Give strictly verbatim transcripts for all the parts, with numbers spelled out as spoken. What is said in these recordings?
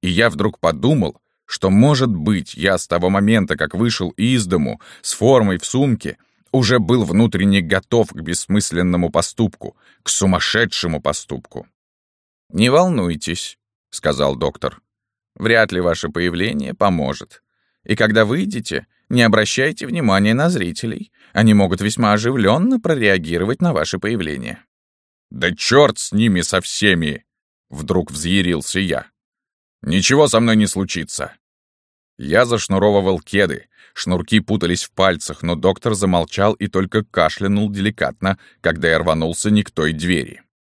И я вдруг подумал, что, может быть, я с того момента, как вышел из дому с формой в сумке, уже был внутренне готов к бессмысленному поступку, к сумасшедшему поступку. «Не волнуйтесь», — сказал доктор. «Вряд ли ваше появление поможет. И когда выйдете, не обращайте внимания на зрителей. Они могут весьма оживленно прореагировать на ваше появление». «Да черт с ними со всеми!» — вдруг взъярился я. «Ничего со мной не случится». Я зашнуровывал кеды, шнурки путались в пальцах, но доктор замолчал и только кашлянул деликатно, когда я рванулся не к той двери.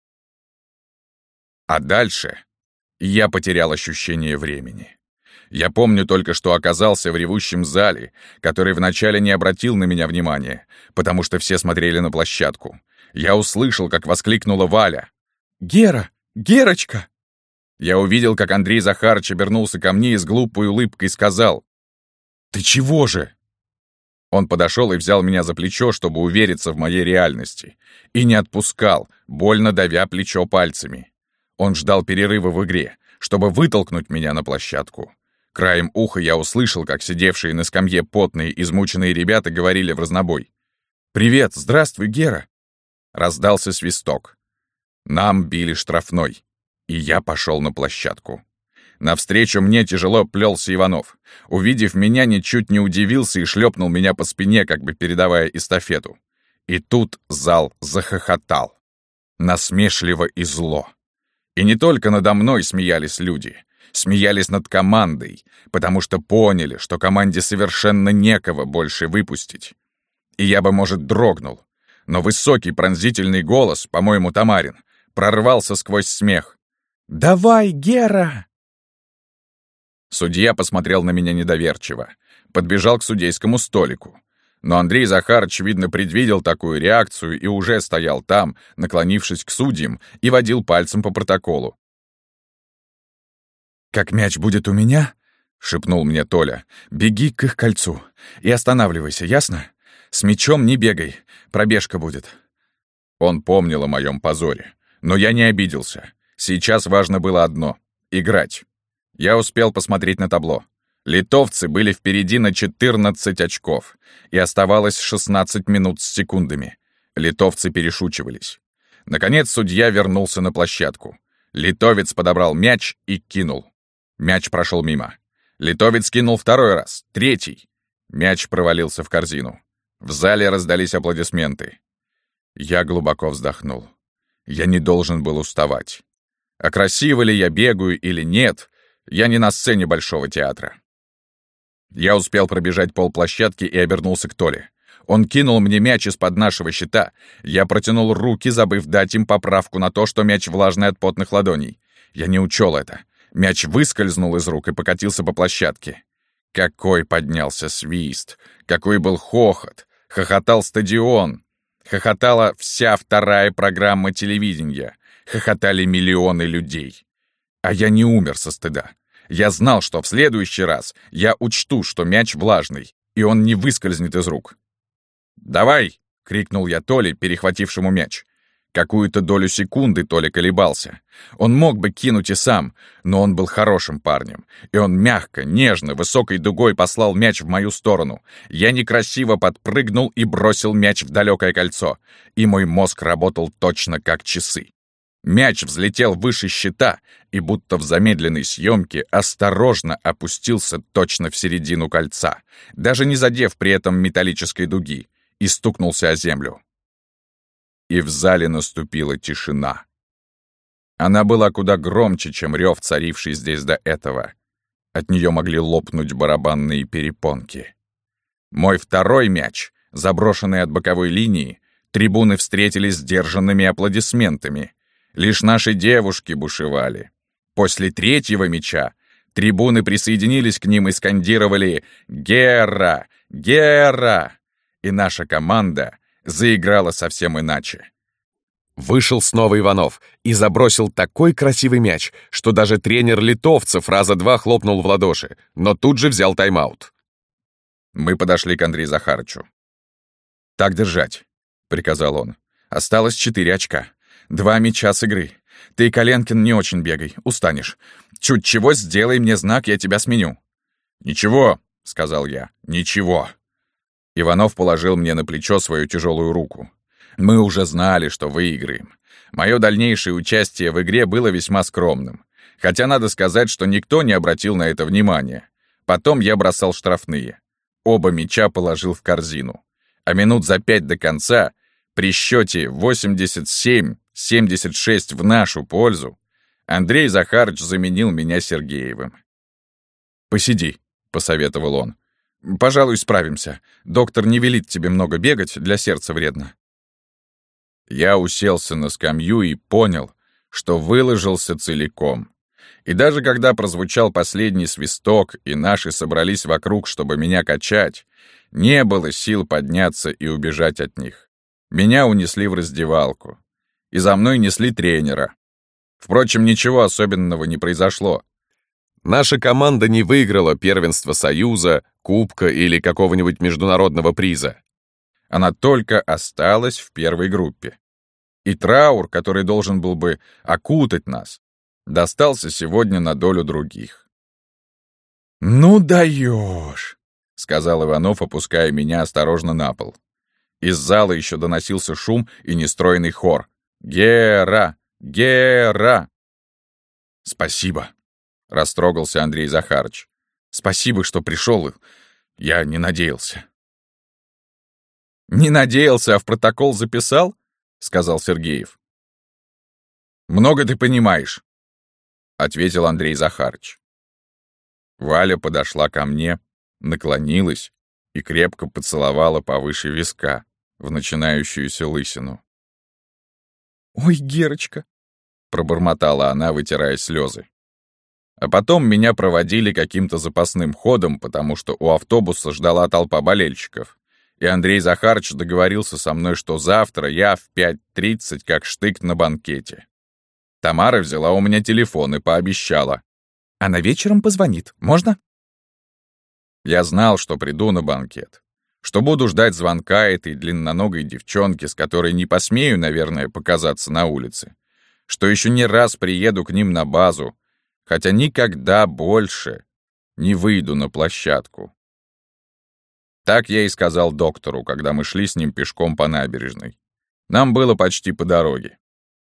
А дальше я потерял ощущение времени. Я помню только, что оказался в ревущем зале, который вначале не обратил на меня внимания, потому что все смотрели на площадку. Я услышал, как воскликнула Валя. «Гера! Герочка!» Я увидел, как Андрей Захарыч обернулся ко мне и с глупой улыбкой сказал: «Ты чего же?» Он подошел и взял меня за плечо, чтобы увериться в моей реальности, и не отпускал, больно давя плечо пальцами. Он ждал перерыва в игре, чтобы вытолкнуть меня на площадку. Краем уха я услышал, как сидевшие на скамье потные, измученные ребята говорили вразнобой: «Привет, здравствуй, Гера!» Раздался свисток. Нам били штрафной, и я пошел на площадку. Навстречу мне тяжело плелся Иванов. Увидев меня, ничуть не удивился и шлепнул меня по спине, как бы передавая эстафету. И тут зал захохотал. Насмешливо и зло. И не только надо мной смеялись люди. Смеялись над командой, потому что поняли, что команде совершенно некого больше выпустить. И я бы, может, дрогнул. Но высокий пронзительный голос, по-моему, Тамарин, прорвался сквозь смех. «Давай, Гера!» Судья посмотрел на меня недоверчиво, подбежал к судейскому столику. Но Андрей Захарыч, видно, предвидел такую реакцию и уже стоял там, наклонившись к судьям, и водил пальцем по протоколу. «Как мяч будет у меня, — шепнул мне Толя, — беги к их кольцу и останавливайся, ясно? С мячом не бегай, пробежка будет». Он помнил о моем позоре, но я не обиделся. Сейчас важно было одно — играть. Я успел посмотреть на табло. Литовцы были впереди на четырнадцать очков, и оставалось шестнадцать минут с секундами. Литовцы перешучивались. Наконец судья вернулся на площадку. Литовец подобрал мяч и кинул. Мяч прошел мимо. Литовец кинул второй раз, третий. Мяч провалился в корзину. В зале раздались аплодисменты. Я глубоко вздохнул. Я не должен был уставать. А красиво ли я бегаю или нет, я не на сцене Большого театра. Я успел пробежать полплощадки и обернулся к Толе. Он кинул мне мяч из-под нашего щита. Я протянул руки, забыв дать им поправку на то, что мяч влажный от потных ладоней. Я не учел это. Мяч выскользнул из рук и покатился по площадке. Какой поднялся свист! Какой был хохот! Хохотал стадион! Хохотала вся вторая программа телевидения. Хохотали миллионы людей. А я не умер со стыда. Я знал, что в следующий раз я учту, что мяч влажный, и он не выскользнет из рук. «Давай!» — крикнул я Толе, перехватившему мяч. Какую-то долю секунды Толя колебался. Он мог бы кинуть и сам, но он был хорошим парнем, и он мягко, нежно, высокой дугой послал мяч в мою сторону. Я некрасиво подпрыгнул и бросил мяч в далекое кольцо, и мой мозг работал точно как часы. Мяч взлетел выше щита и, будто в замедленной съемке, осторожно опустился точно в середину кольца, даже не задев при этом металлической дуги, и стукнулся о землю. И в зале наступила тишина. Она была куда громче, чем рев, царивший здесь до этого. От нее могли лопнуть барабанные перепонки. Мой второй мяч, заброшенный от боковой линии, трибуны встретили сдержанными аплодисментами. Лишь наши девушки бушевали. После третьего мяча трибуны присоединились к ним и скандировали «Гера! Гера!», и наша команда заиграла совсем иначе. Вышел снова Иванов и забросил такой красивый мяч, что даже тренер литовцев раза два хлопнул в ладоши, но тут же взял тайм-аут. Мы подошли к Андрею Захарычу. «Так держать», — приказал он. «Осталось четыре очка. Два мяча с игры. Ты, Коленкин, не очень бегай, устанешь. Чуть чего, сделай мне знак, я тебя сменю». «Ничего», — сказал я, — «ничего». Иванов положил мне на плечо свою тяжелую руку. Мы уже знали, что выиграем. Мое дальнейшее участие в игре было весьма скромным. Хотя надо сказать, что никто не обратил на это внимания. Потом я бросал штрафные. Оба мяча положил в корзину. А минут за пять до конца, при счете восемьдесят семь семьдесят шесть в нашу пользу, Андрей Захарыч заменил меня Сергеевым. «Посиди», — посоветовал он. «Пожалуй, справимся. Доктор не велит тебе много бегать, для сердца вредно». Я уселся на скамью и понял, что выложился целиком. И даже когда прозвучал последний свисток, и наши собрались вокруг, чтобы меня качать, не было сил подняться и убежать от них. Меня унесли в раздевалку. И за мной несли тренера. Впрочем, ничего особенного не произошло. Наша команда не выиграла первенство Союза, Кубка или какого-нибудь международного приза. Она только осталась в первой группе. И траур, который должен был бы окутать нас, достался сегодня на долю других. «Ну даешь!» — сказал Иванов, опуская меня осторожно на пол. Из зала еще доносился шум и нестройный хор. «Гера! Гера!» «Спасибо!» — растрогался Андрей Захарыч. «Спасибо, что пришел. Я не надеялся». «Не надеялся, а в протокол записал?» — сказал Сергеев. «Много ты понимаешь», — ответил Андрей Захарыч. Валя подошла ко мне, наклонилась и крепко поцеловала повыше виска в начинающуюся лысину. «Ой, Герочка!» — пробормотала она, вытирая слезы. А потом меня проводили каким-то запасным ходом, потому что у автобуса ждала толпа болельщиков. И Андрей Захарыч договорился со мной, что завтра я в пять тридцать как штык на банкете. Тамара взяла у меня телефон и пообещала. «Она вечером позвонит. Можно?» Я знал, что приду на банкет, что буду ждать звонка этой длинноногой девчонки, с которой не посмею, наверное, показаться на улице, что еще не раз приеду к ним на базу, хотя никогда больше не выйду на площадку. Так я и сказал доктору, когда мы шли с ним пешком по набережной. Нам было почти по дороге.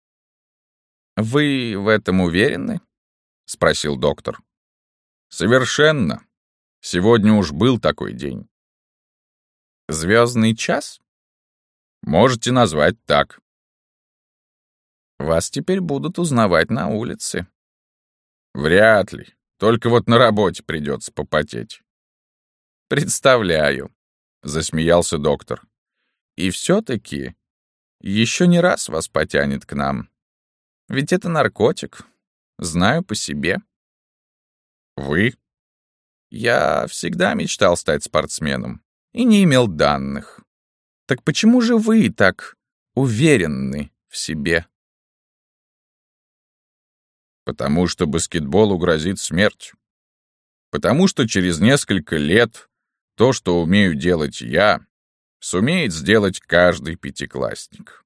«Вы в этом уверены?» — спросил доктор. «Совершенно. Сегодня уж был такой день». «Звездный час?» «Можете назвать так». «Вас теперь будут узнавать на улице». «Вряд ли. Только вот на работе придется попотеть». «Представляю», — засмеялся доктор. «И все-таки еще не раз вас потянет к нам. Ведь это наркотик. Знаю по себе». «Вы?» «Я всегда мечтал стать спортсменом и не имел данных. Так почему же вы так уверены в себе?» «Потому что баскетболу грозит смерть. Потому что через несколько лет то, что умею делать я, сумеет сделать каждый пятиклассник».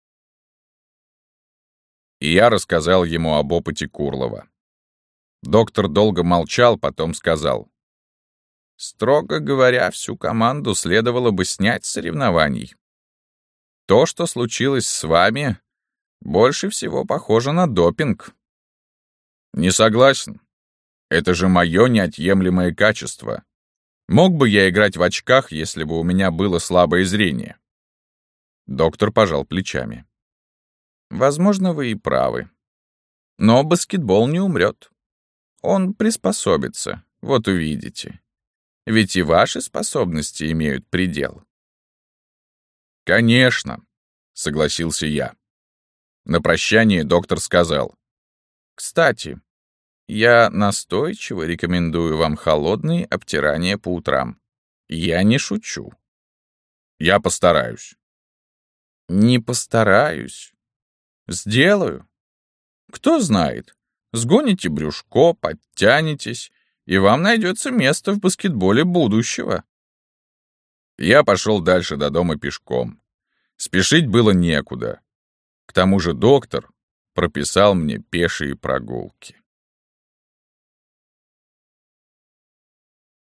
И я рассказал ему об опыте Курлова. Доктор долго молчал, потом сказал: «Строго говоря, всю команду следовало бы снять с соревнований. То, что случилось с вами, больше всего похоже на допинг». «Не согласен. Это же мое неотъемлемое качество. Мог бы я играть в очках, если бы у меня было слабое зрение?» Доктор пожал плечами. «Возможно, вы и правы. Но баскетбол не умрет. Он приспособится, вот увидите. Ведь и ваши способности имеют предел». «Конечно», — согласился я. На прощание доктор сказал: «Кстати, я настойчиво рекомендую вам холодные обтирания по утрам. Я не шучу». «Я постараюсь». «Не постараюсь. Сделаю. Кто знает, сгоните брюшко, подтянетесь, и вам найдется место в баскетболе будущего». Я пошел дальше до дома пешком. Спешить было некуда. К тому же доктор прописал мне пешие прогулки.